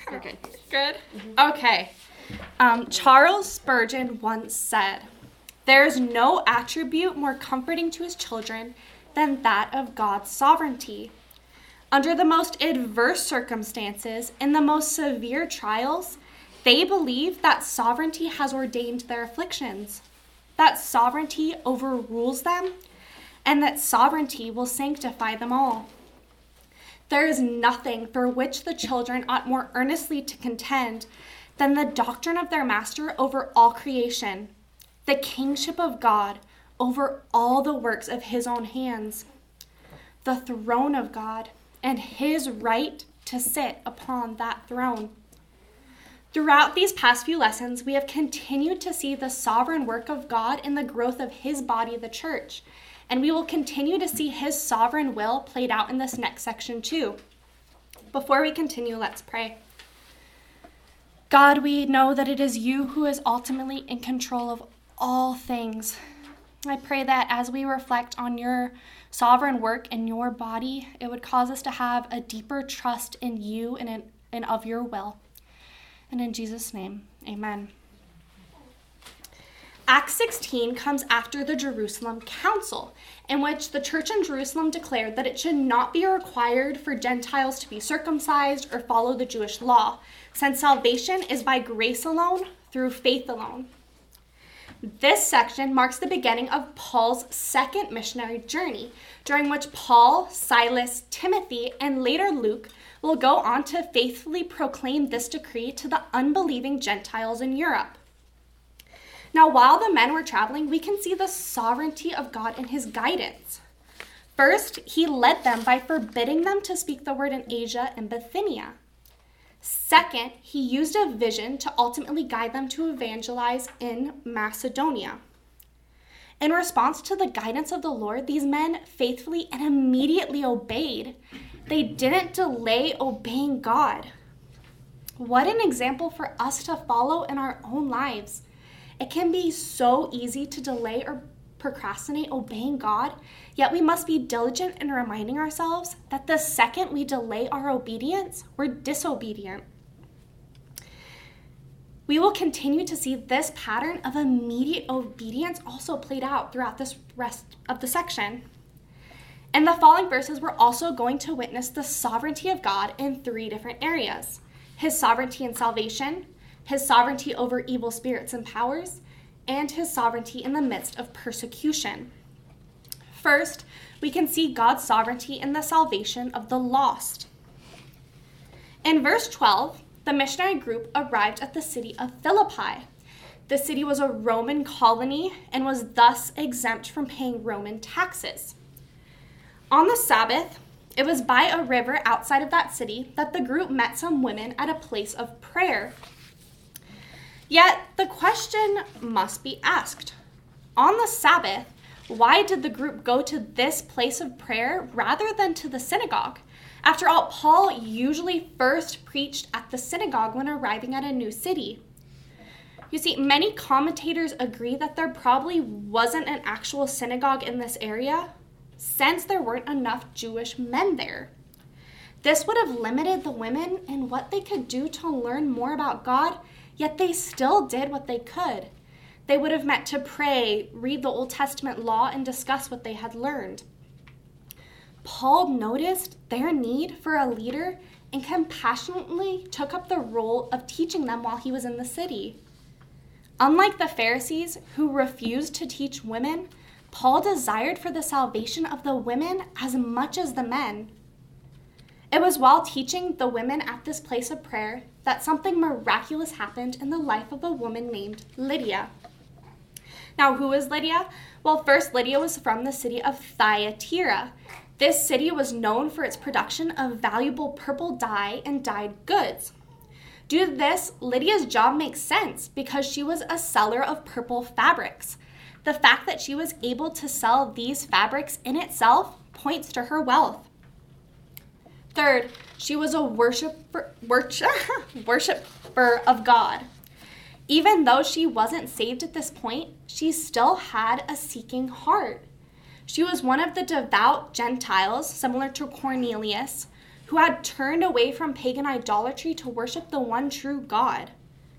You're good. Good? Okay. Charles Spurgeon once said, "There is no attribute more comforting to his children than that of God's sovereignty. Under the most adverse circumstances, in the most severe trials, they believe that sovereignty has ordained their afflictions, that sovereignty overrules them, and that sovereignty will sanctify them all. There is nothing for which the children ought more earnestly to contend than the doctrine of their master over all creation, the kingship of God over all the works of his own hands, the throne of God, and his right to sit upon that throne." Throughout these past few lessons, we have continued to see the sovereign work of God in the growth of his body, the church, and we will continue to see his sovereign will played out in this next section too. Before we continue, let's pray. God, we know that it is you who is ultimately in control of all things. I pray that as we reflect on your sovereign work in your body, it would cause us to have a deeper trust in you and of your will. And in Jesus' name, amen. Acts 16 comes after the Jerusalem Council, in which the church in Jerusalem declared that it should not be required for Gentiles to be circumcised or follow the Jewish law, since salvation is by grace alone, through faith alone. This section marks the beginning of Paul's second missionary journey, during which Paul, Silas, Timothy, and later Luke will go on to faithfully proclaim this decree to the unbelieving Gentiles in Europe. Now, while the men were traveling, we can see the sovereignty of God in his guidance. First, he led them by forbidding them to speak the word in Asia and Bithynia. Second, he used a vision to ultimately guide them to evangelize in Macedonia. In response to the guidance of the Lord, these men faithfully and immediately obeyed. They didn't delay obeying God. What an example for us to follow in our own lives. It can be so easy to delay or procrastinate obeying God, yet we must be diligent in reminding ourselves that the second we delay our obedience, we're disobedient. We will continue to see this pattern of immediate obedience also played out throughout this rest of the section. In the following verses, we're also going to witness the sovereignty of God in three different areas: his sovereignty in salvation, his sovereignty over evil spirits and powers, and his sovereignty in the midst of persecution. First, we can see God's sovereignty in the salvation of the lost. In verse 12, the missionary group arrived at the city of Philippi. The city was a Roman colony and was thus exempt from paying Roman taxes. On the Sabbath, it was by a river outside of that city that the group met some women at a place of prayer. Yet the question must be asked. On the Sabbath, why did the group go to this place of prayer rather than to the synagogue? After all, Paul usually first preached at the synagogue when arriving at a new city. You see, many commentators agree that there probably wasn't an actual synagogue in this area, since there weren't enough Jewish men there. This would have limited the women in what they could do to learn more about God, yet they still did what they could. They would have met to pray, read the Old Testament law, and discuss what they had learned. Paul noticed their need for a leader and compassionately took up the role of teaching them while he was in the city. Unlike the Pharisees, who refused to teach women, Paul desired for the salvation of the women as much as the men. It was while teaching the women at this place of prayer that something miraculous happened in the life of a woman named Lydia. Now, who is Lydia? Well, first, Lydia was from the city of Thyatira. This city was known for its production of valuable purple dye and dyed goods. Due to this, Lydia's job makes sense because she was a seller of purple fabrics. The fact that she was able to sell these fabrics in itself points to her wealth. Third, she was a worshiper of God. Even though she wasn't saved at this point, she still had a seeking heart. She was one of the devout Gentiles, similar to Cornelius, who had turned away from pagan idolatry to worship the one true God,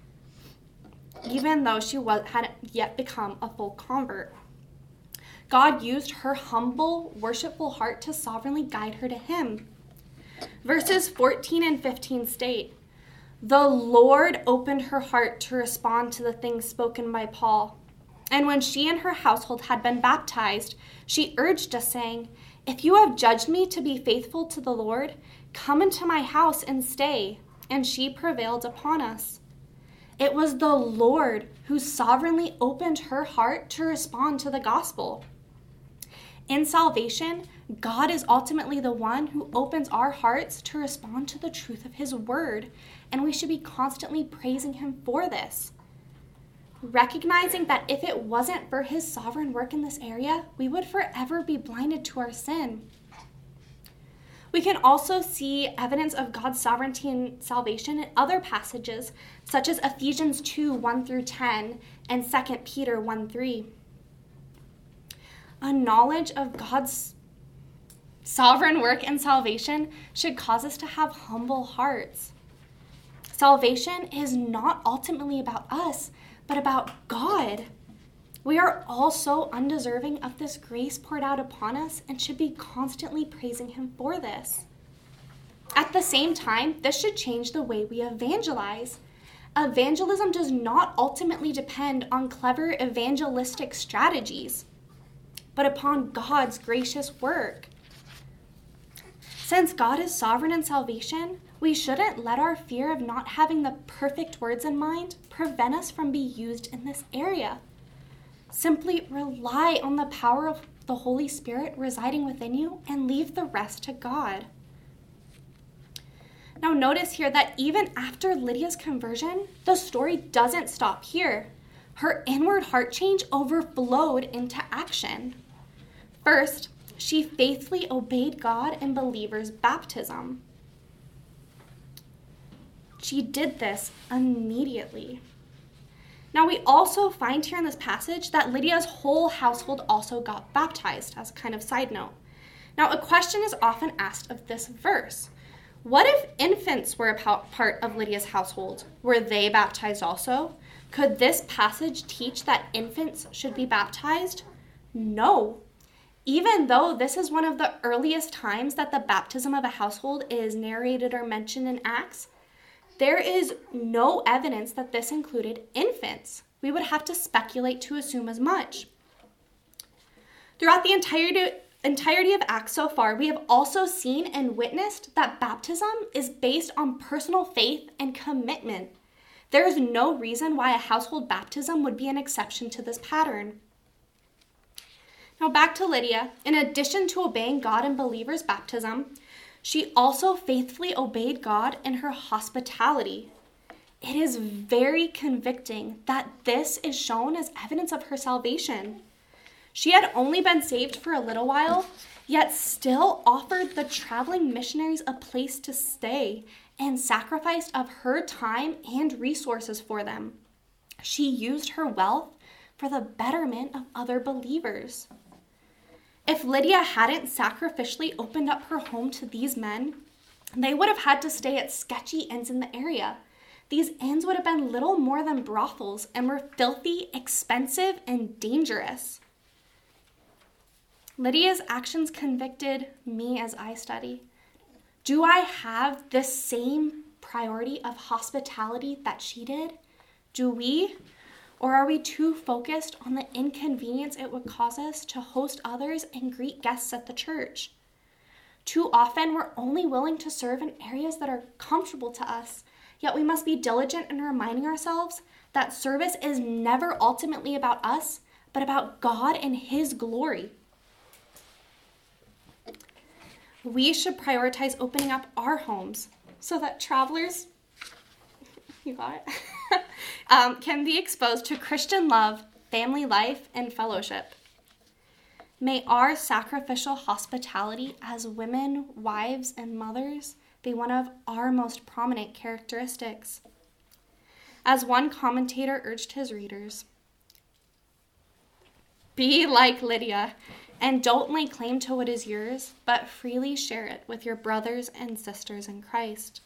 even though she hadn't yet become a full convert. God used her humble, worshipful heart to sovereignly guide her to him. Verses 14 and 15 state, "The Lord opened her heart to respond to the things spoken by Paul. And when she and her household had been baptized, she urged us, saying, 'If you have judged me to be faithful to the Lord, come into my house and stay.' And she prevailed upon us." It was the Lord who sovereignly opened her heart to respond to the gospel. In salvation, God is ultimately the one who opens our hearts to respond to the truth of his word, and we should be constantly praising him for this. Recognizing that if it wasn't for his sovereign work in this area, we would forever be blinded to our sin. We can also see evidence of God's sovereignty and salvation in other passages, such as Ephesians 2, 1 through 10, and 2 Peter 1, 3. A knowledge of God's sovereign work and salvation should cause us to have humble hearts. Salvation is not ultimately about us, but about God. We are all so undeserving of this grace poured out upon us and should be constantly praising him for this. At the same time, this should change the way we evangelize. Evangelism does not ultimately depend on clever evangelistic strategies, but upon God's gracious work. Since God is sovereign in salvation, we shouldn't let our fear of not having the perfect words in mind prevent us from being used in this area. Simply rely on the power of the Holy Spirit residing within you and leave the rest to God. Now notice here that even after Lydia's conversion, the story doesn't stop here. Her inward heart change overflowed into action. First, she faithfully obeyed God in believers' baptism. She did this immediately. Now we also find here in this passage that Lydia's whole household also got baptized, as a kind of side note. Now a question is often asked of this verse. What if infants were a part of Lydia's household? Were they baptized also? Could this passage teach that infants should be baptized? No. Even though this is one of the earliest times that the baptism of a household is narrated or mentioned in Acts, there is no evidence that this included infants. We would have to speculate to assume as much. Throughout the entirety of Acts so far, we have also seen and witnessed that baptism is based on personal faith and commitment. There is no reason why a household baptism would be an exception to this pattern. Now back to Lydia. In addition to obeying God in believers' baptism, she also faithfully obeyed God in her hospitality. It is very convicting that this is shown as evidence of her salvation. She had only been saved for a little while, yet still offered the traveling missionaries a place to stay and sacrificed of her time and resources for them. She used her wealth for the betterment of other believers. If Lydia hadn't sacrificially opened up her home to these men, they would have had to stay at sketchy inns in the area. These inns would have been little more than brothels and were filthy, expensive, and dangerous. Lydia's actions convicted me as I study. Do I have the same priority of hospitality that she did? Do we? Or are we too focused on the inconvenience it would cause us to host others and greet guests at the church? Too often, we're only willing to serve in areas that are comfortable to us, yet we must be diligent in reminding ourselves that service is never ultimately about us, but about God and His glory. We should prioritize opening up our homes so that travelers can be exposed to Christian love, family life, and fellowship. May our sacrificial hospitality as women, wives, and mothers be one of our most prominent characteristics. As one commentator urged his readers, be like Lydia, And don't lay claim to what is yours, but freely share it with your brothers and sisters in Christ.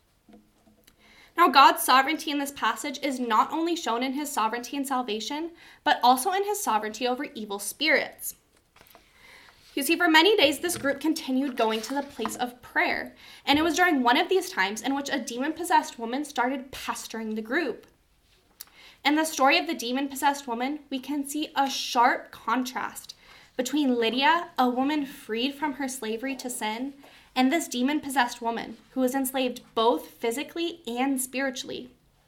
Now, God's sovereignty in this passage is not only shown in his sovereignty in salvation, but also in his sovereignty over evil spirits. You see, for many days, this group continued going to the place of prayer, and it was during one of these times in which a demon-possessed woman started pestering the group. In the story of the demon-possessed woman, we can see a sharp contrast between Lydia, a woman freed from her slavery to sin, and this demon-possessed woman who was enslaved both physically and spiritually.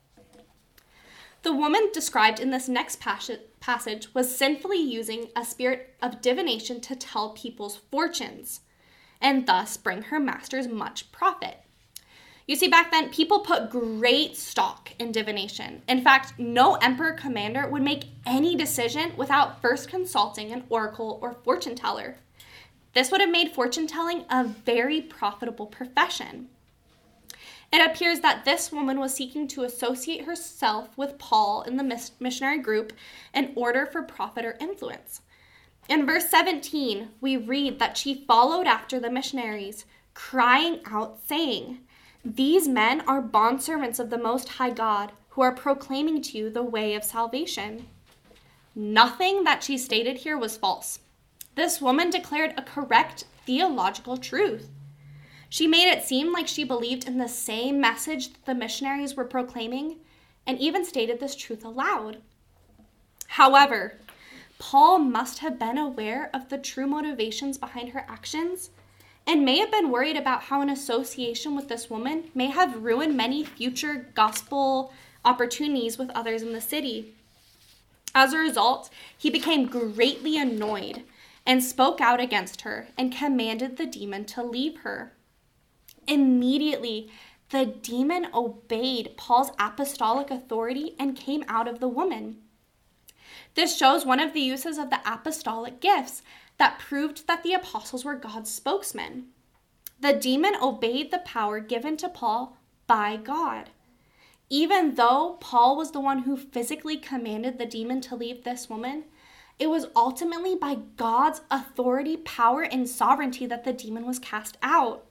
The woman described in this next passage was sinfully using a spirit of divination to tell people's fortunes, and thus bring her masters much profit. You see, back then, people put great stock in divination. In fact, no emperor commander would make any decision without first consulting an oracle or fortune teller. This would have made fortune telling a very profitable profession. It appears that this woman was seeking to associate herself with Paul in the missionary group in order for profit or influence. In verse 17, we read that she followed after the missionaries, crying out, saying, "These men are bondservants of the Most High God, who are proclaiming to you the way of salvation." Nothing that she stated here was false. This woman declared a correct theological truth. She made it seem like she believed in the same message that the missionaries were proclaiming, and even stated this truth aloud. However, Paul must have been aware of the true motivations behind her actions, and may have been worried about how an association with this woman may have ruined many future gospel opportunities with others in the city. As a result, he became greatly annoyed and spoke out against her and commanded the demon to leave her. Immediately, the demon obeyed Paul's apostolic authority and came out of the woman. This shows one of the uses of the apostolic gifts that proved that the apostles were God's spokesmen. The demon obeyed the power given to Paul by God. Even though Paul was the one who physically commanded the demon to leave this woman, it was ultimately by God's authority, power, and sovereignty that the demon was cast out.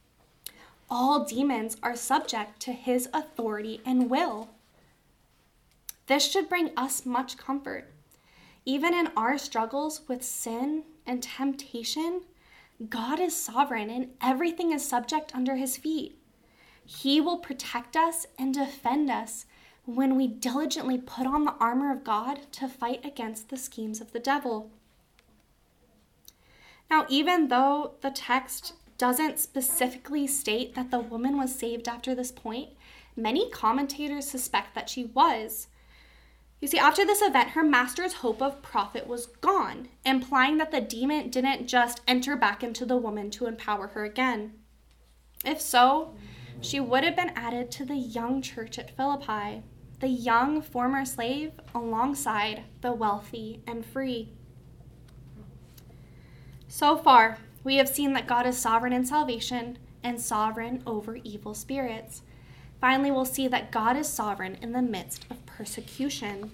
All demons are subject to his authority and will. This should bring us much comfort. Even in our struggles with sin and temptation, God is sovereign and everything is subject under his feet. He will protect us and defend us when we diligently put on the armor of God to fight against the schemes of the devil. Now, even though the text doesn't specifically state that the woman was saved after this point, many commentators suspect that she was. You see, after this event, her master's hope of profit was gone, implying that the demon didn't just enter back into the woman to empower her again. If so, she would have been added to the young church at Philippi, the young former slave alongside the wealthy and free. So far, we have seen that God is sovereign in salvation and sovereign over evil spirits. Finally, we'll see that God is sovereign in the midst of persecution.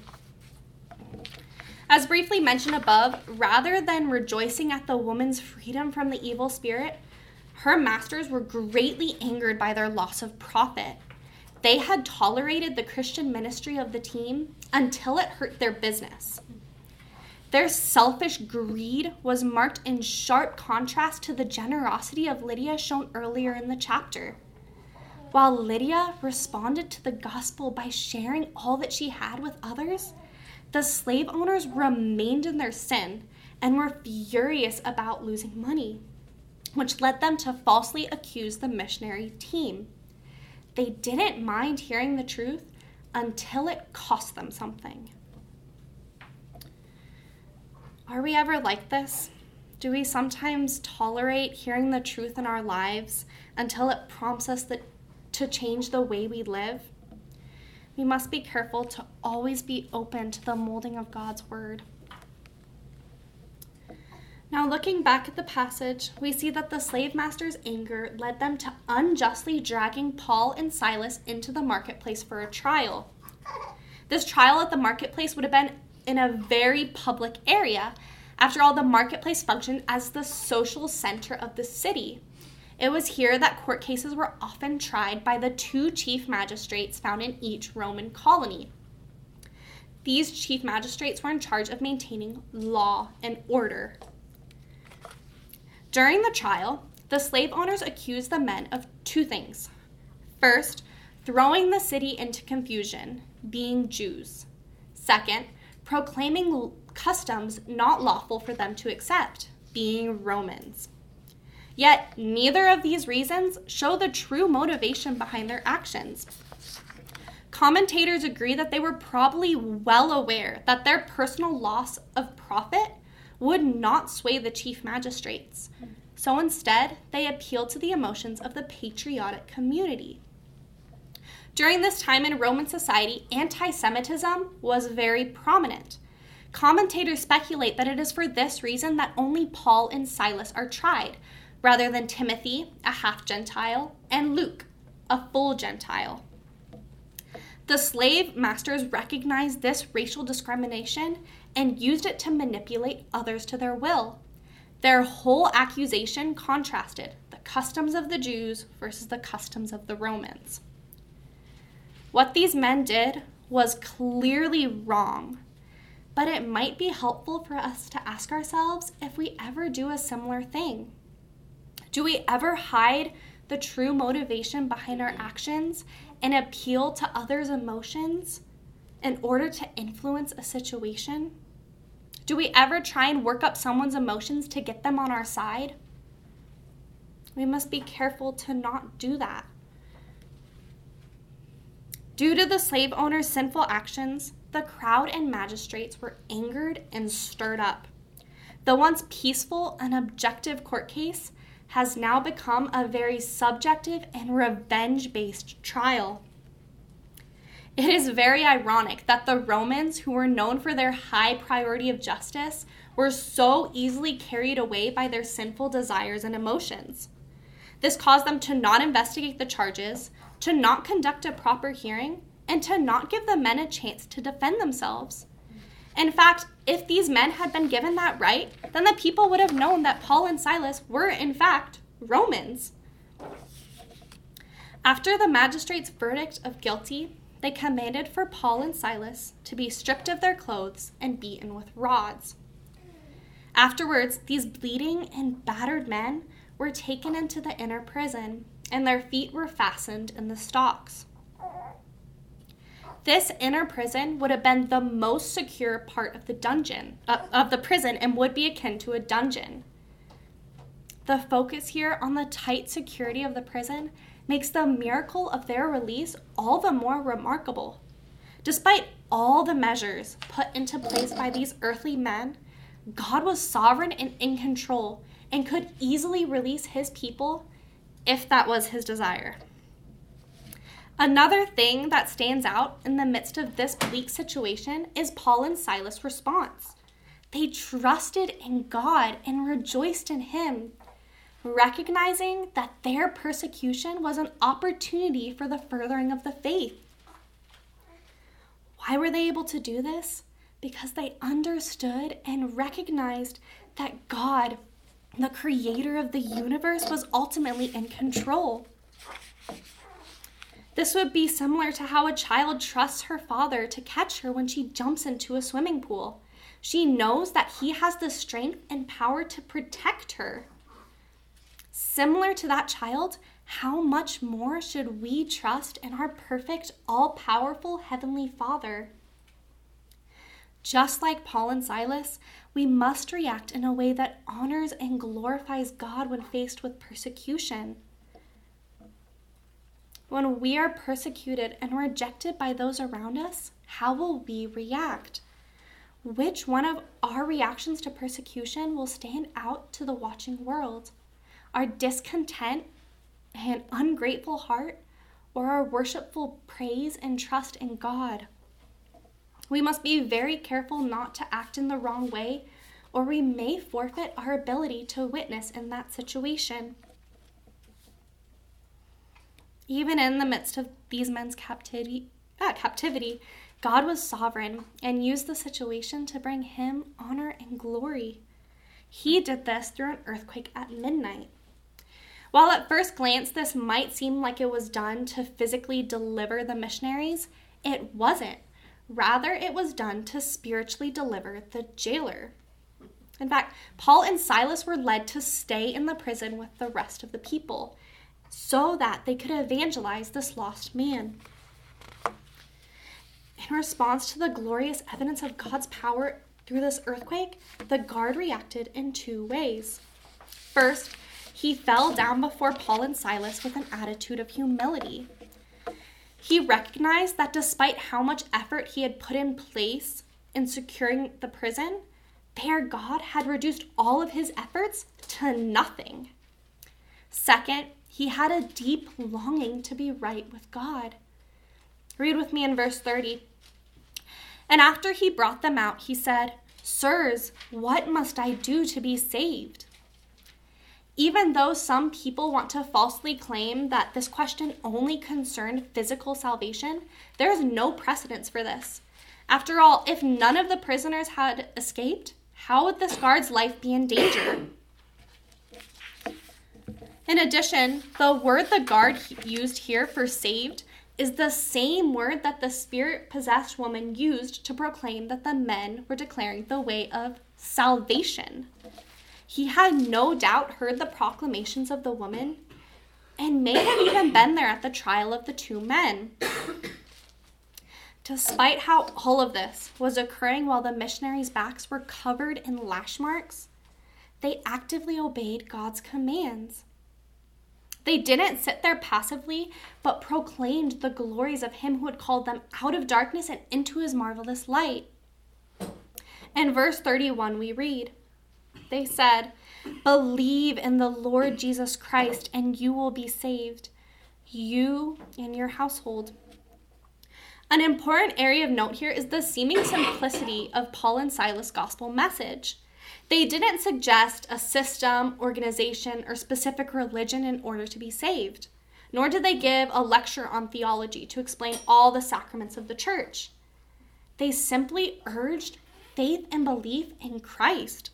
As briefly mentioned above, rather than rejoicing at the woman's freedom from the evil spirit, her masters were greatly angered by their loss of profit. They had tolerated the Christian ministry of the team until it hurt their business. Their selfish greed was marked in sharp contrast to the generosity of Lydia shown earlier in the chapter. While Lydia responded to the gospel by sharing all that she had with others, the slave owners remained in their sin and were furious about losing money, which led them to falsely accuse the missionary team. They didn't mind hearing the truth until it cost them something. Are we ever like this? Do we sometimes tolerate hearing the truth in our lives until it prompts us to change the way we live? We must be careful to always be open to the molding of God's word. Now, looking back at the passage, we see that the slave master's anger led them to unjustly dragging Paul and Silas into the marketplace for a trial. This trial at the marketplace would have been in a very public area, After all, the marketplace functioned as the social center of the city. It was here that court cases were often tried by the 2 chief magistrates found in each Roman colony. These chief magistrates were in charge of maintaining law and order. During the trial, the slave owners accused the men of 2 things. First, throwing the city into confusion, being Jews. Second, proclaiming customs not lawful for them to accept, being Romans. Yet, neither of these reasons show the true motivation behind their actions. Commentators agree that they were probably well aware that their personal loss of profit would not sway the chief magistrates. So instead, they appealed to the emotions of the patriotic community. During this time in Roman society, anti-Semitism was very prominent. Commentators speculate that it is for this reason that only Paul and Silas are tried, rather than Timothy, a half-Gentile, and Luke, a full Gentile. The slave masters recognized this racial discrimination and used it to manipulate others to their will. Their whole accusation contrasted the customs of the Jews versus the customs of the Romans. What these men did was clearly wrong, but it might be helpful for us to ask ourselves if we ever do a similar thing. Do we ever hide the true motivation behind our actions and appeal to others' emotions in order to influence a situation? Do we ever try and work up someone's emotions to get them on our side? We must be careful to not do that. Due to the slave owners' sinful actions, the crowd and magistrates were angered and stirred up. The once peaceful and objective court case has now become a very subjective and revenge-based trial. It is very ironic that the Romans, who were known for their high priority of justice, were so easily carried away by their sinful desires and emotions. This caused them to not investigate the charges, to not conduct a proper hearing, and to not give the men a chance to defend themselves. In fact, if these men had been given that right, then the people would have known that Paul and Silas were, in fact, Romans. After the magistrate's verdict of guilty, they commanded for Paul and Silas to be stripped of their clothes and beaten with rods. Afterwards, these bleeding and battered men were taken into the inner prison, and their feet were fastened in the stocks. This inner prison would have been the most secure part of the prison and would be akin to a dungeon. The focus here on the tight security of the prison makes the miracle of their release all the more remarkable. Despite all the measures put into place by these earthly men, God was sovereign and in control and could easily release his people if that was his desire. Another thing that stands out in the midst of this bleak situation is Paul and Silas' response. They trusted in God and rejoiced in him, recognizing that their persecution was an opportunity for the furthering of the faith. Why were they able to do this? Because they understood and recognized that God, the creator of the universe, was ultimately in control. This would be similar to how a child trusts her father to catch her when she jumps into a swimming pool. She knows that he has the strength and power to protect her. Similar to that child, how much more should we trust in our perfect, all-powerful Heavenly Father? Just like Paul and Silas, we must react in a way that honors and glorifies God when faced with persecution. When we are persecuted and rejected by those around us, how will we react? Which one of our reactions to persecution will stand out to the watching world? Our discontent and ungrateful heart, or our worshipful praise and trust in God? We must be very careful not to act in the wrong way, or we may forfeit our ability to witness in that situation. Even in the midst of these men's captivity, God was sovereign and used the situation to bring him honor and glory. He did this through an earthquake at midnight. While at first glance this might seem like it was done to physically deliver the missionaries, it wasn't. Rather, it was done to spiritually deliver the jailer. In fact, Paul and Silas were led to stay in the prison with the rest of the people so that they could evangelize this lost man. In response to the glorious evidence of God's power through this earthquake, the guard reacted in two ways. First, he fell down before Paul and Silas with an attitude of humility. He recognized that despite how much effort he had put in place in securing the prison, their God had reduced all of his efforts to nothing. Second, he had a deep longing to be right with God. Read with me in verse 30. And after he brought them out, he said, "Sirs, what must I do to be saved?" Even though some people want to falsely claim that this question only concerned physical salvation, there is no precedence for this. After all, if none of the prisoners had escaped, how would this guard's life be in danger? In addition, the word the guard used here for saved is the same word that the spirit-possessed woman used to proclaim that the men were declaring the way of salvation. He had no doubt heard the proclamations of the woman and may have even been there at the trial of the two men. Despite how all of this was occurring while the missionaries' backs were covered in lash marks, they actively obeyed God's commands. They didn't sit there passively, but proclaimed the glories of him who had called them out of darkness and into his marvelous light. In verse 31, we read, they said, "Believe in the Lord Jesus Christ, and you will be saved, you and your household." An important area of note here is the seeming simplicity of Paul and Silas' gospel message. They didn't suggest a system, organization, or specific religion in order to be saved, nor did they give a lecture on theology to explain all the sacraments of the church. They simply urged faith and belief in Christ.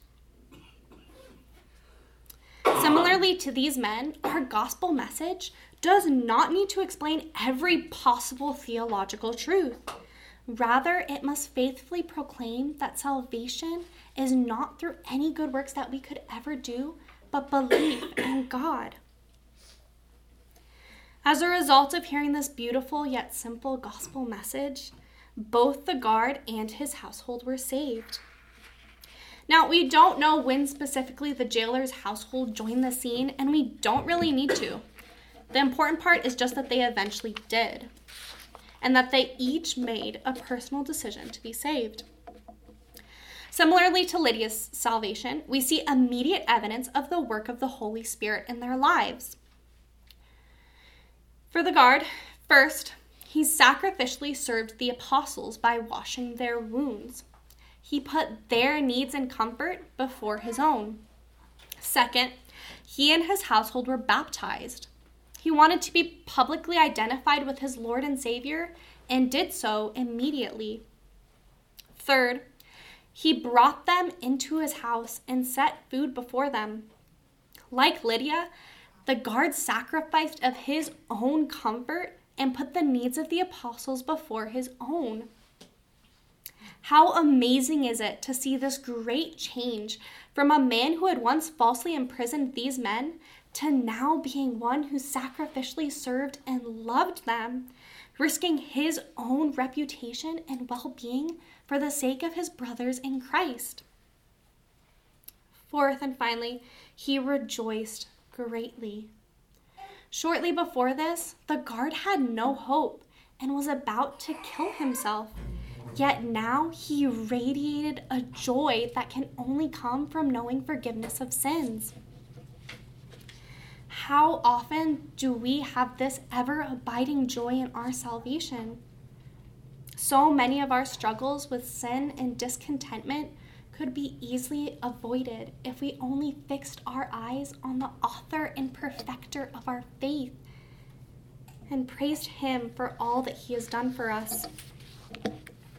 Similarly to these men, our gospel message does not need to explain every possible theological truth. Rather, it must faithfully proclaim that salvation is not through any good works that we could ever do, but belief in God. As a result of hearing this beautiful yet simple gospel message, both the guard and his household were saved. Now, we don't know when specifically the jailer's household joined the scene, and we don't really need to. The important part is just that they eventually did, and that they each made a personal decision to be saved. Similarly to Lydia's salvation, we see immediate evidence of the work of the Holy Spirit in their lives. For the guard, first, he sacrificially served the apostles by washing their wounds. He put their needs and comfort before his own. Second, he and his household were baptized. He wanted to be publicly identified with his Lord and Savior and did so immediately. Third, he brought them into his house and set food before them. Like Lydia, the guard sacrificed of his own comfort and put the needs of the apostles before his own. How amazing is it to see this great change from a man who had once falsely imprisoned these men to now being one who sacrificially served and loved them, risking his own reputation and well-being for the sake of his brothers in Christ. Fourth and finally, he rejoiced greatly. Shortly before this, the guard had no hope and was about to kill himself. Yet now he radiated a joy that can only come from knowing forgiveness of sins. How often do we have this ever-abiding joy in our salvation? So many of our struggles with sin and discontentment could be easily avoided if we only fixed our eyes on the author and perfecter of our faith and praised him for all that he has done for us.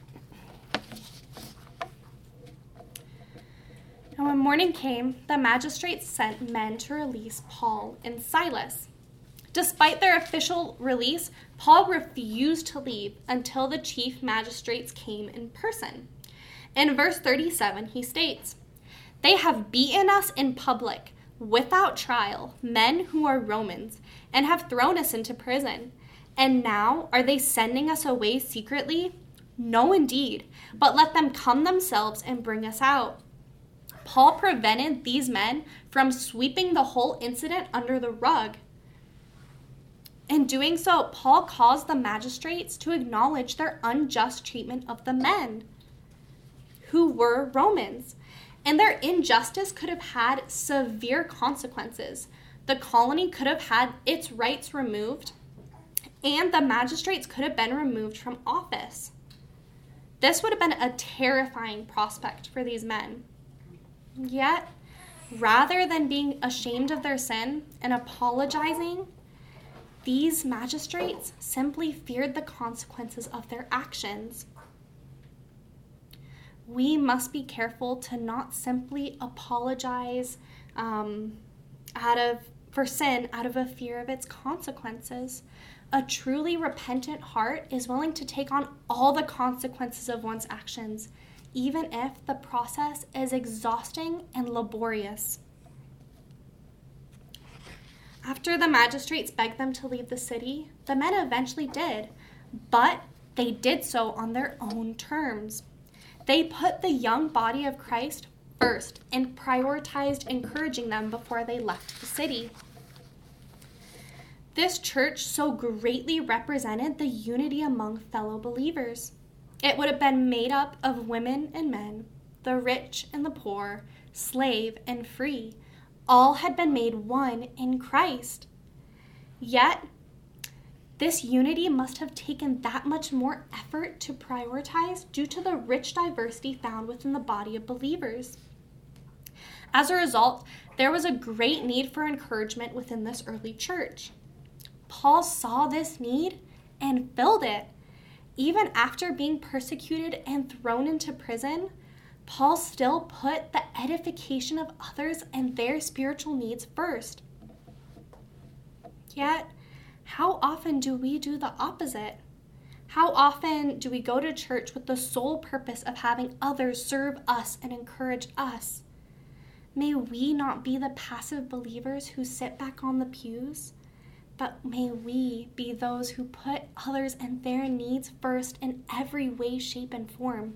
And when morning came, the magistrates sent men to release Paul and Silas. Despite their official release, Paul refused to leave until the chief magistrates came in person. In verse 37, he states, "They have beaten us in public, without trial, men who are Romans, and have thrown us into prison. And now are they sending us away secretly? No, indeed, but let them come themselves and bring us out." Paul prevented these men from sweeping the whole incident under the rug. In doing so, Paul caused the magistrates to acknowledge their unjust treatment of the men, who were Romans, and their injustice could have had severe consequences. The colony could have had its rights removed, and the magistrates could have been removed from office. This would have been a terrifying prospect for these men. Yet, rather than being ashamed of their sin and apologizing, these magistrates simply feared the consequences of their actions. We must be careful to not simply apologize for sin out of a fear of its consequences. A truly repentant heart is willing to take on all the consequences of one's actions, even if the process is exhausting and laborious. After the magistrates begged them to leave the city, the men eventually did, but they did so on their own terms. They put the young body of Christ first and prioritized encouraging them before they left the city. This church so greatly represented the unity among fellow believers. It would have been made up of women and men, the rich and the poor, slave and free. All had been made one in Christ. Yet, this unity must have taken that much more effort to prioritize due to the rich diversity found within the body of believers. As a result, there was a great need for encouragement within this early church. Paul saw this need and filled it. Even after being persecuted and thrown into prison, Paul still put the edification of others and their spiritual needs first. Yet, how often do we do the opposite? How often do we go to church with the sole purpose of having others serve us and encourage us? May we not be the passive believers who sit back on the pews, but may we be those who put others and their needs first in every way, shape, and form.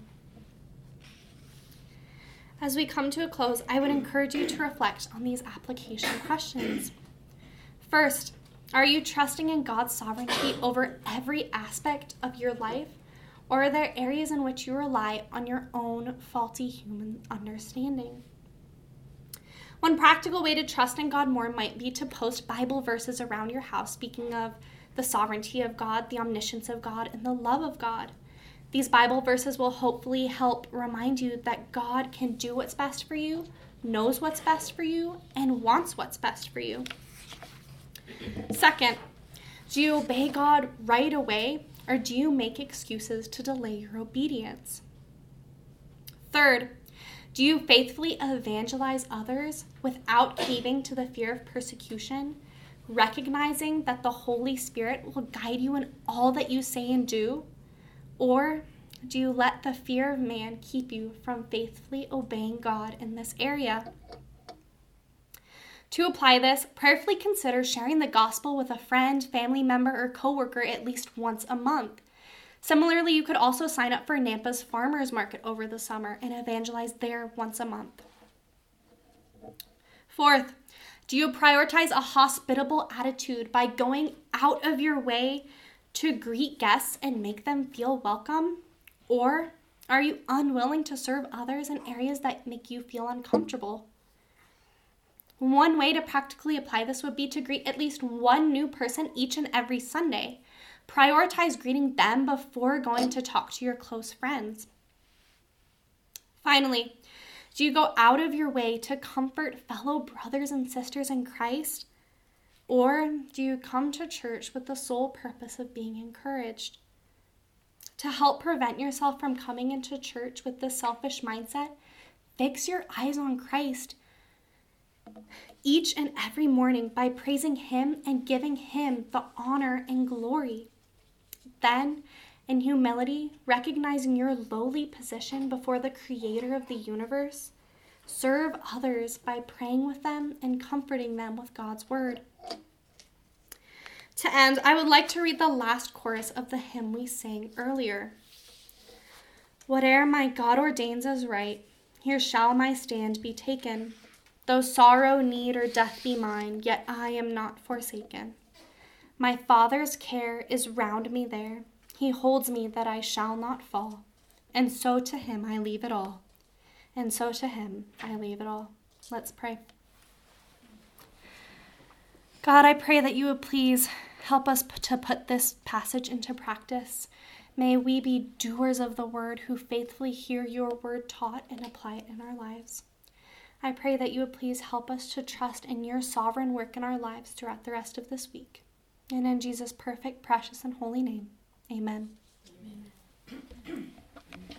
As we come to a close, I would encourage you to reflect on these application questions. First, are you trusting in God's sovereignty over every aspect of your life, or are there areas in which you rely on your own faulty human understanding? One practical way to trust in God more might be to post Bible verses around your house speaking of the sovereignty of God, the omniscience of God, and the love of God. These Bible verses will hopefully help remind you that God can do what's best for you, knows what's best for you, and wants what's best for you. Second, do you obey God right away, or do you make excuses to delay your obedience? Third, do you faithfully evangelize others without caving to the fear of persecution, recognizing that the Holy Spirit will guide you in all that you say and do? Or do you let the fear of man keep you from faithfully obeying God in this area? To apply this, prayerfully consider sharing the gospel with a friend, family member, or coworker at least once a month. Similarly, you could also sign up for Nampa's Farmers Market over the summer and evangelize there once a month. Fourth, do you prioritize a hospitable attitude by going out of your way to greet guests and make them feel welcome? Or are you unwilling to serve others in areas that make you feel uncomfortable? One way to practically apply this would be to greet at least one new person each and every Sunday. Prioritize greeting them before going to talk to your close friends. Finally, do you go out of your way to comfort fellow brothers and sisters in Christ? Or do you come to church with the sole purpose of being encouraged? To help prevent yourself from coming into church with this selfish mindset, fix your eyes on Christ each and every morning by praising him and giving him the honor and glory. Then, in humility, recognizing your lowly position before the creator of the universe, serve others by praying with them and comforting them with God's word. To end, I would like to read the last chorus of the hymn we sang earlier. Whate'er my God ordains as right, here shall my stand be taken. Though sorrow, need, or death be mine, yet I am not forsaken. My Father's care is round me there. He holds me that I shall not fall. And so to him I leave it all. And so to him I leave it all. Let's pray. God, I pray that you would please help us to put this passage into practice. May we be doers of the word who faithfully hear your word taught and apply it in our lives. I pray that you would please help us to trust in your sovereign work in our lives throughout the rest of this week. And in Jesus' perfect, precious, and holy name, amen.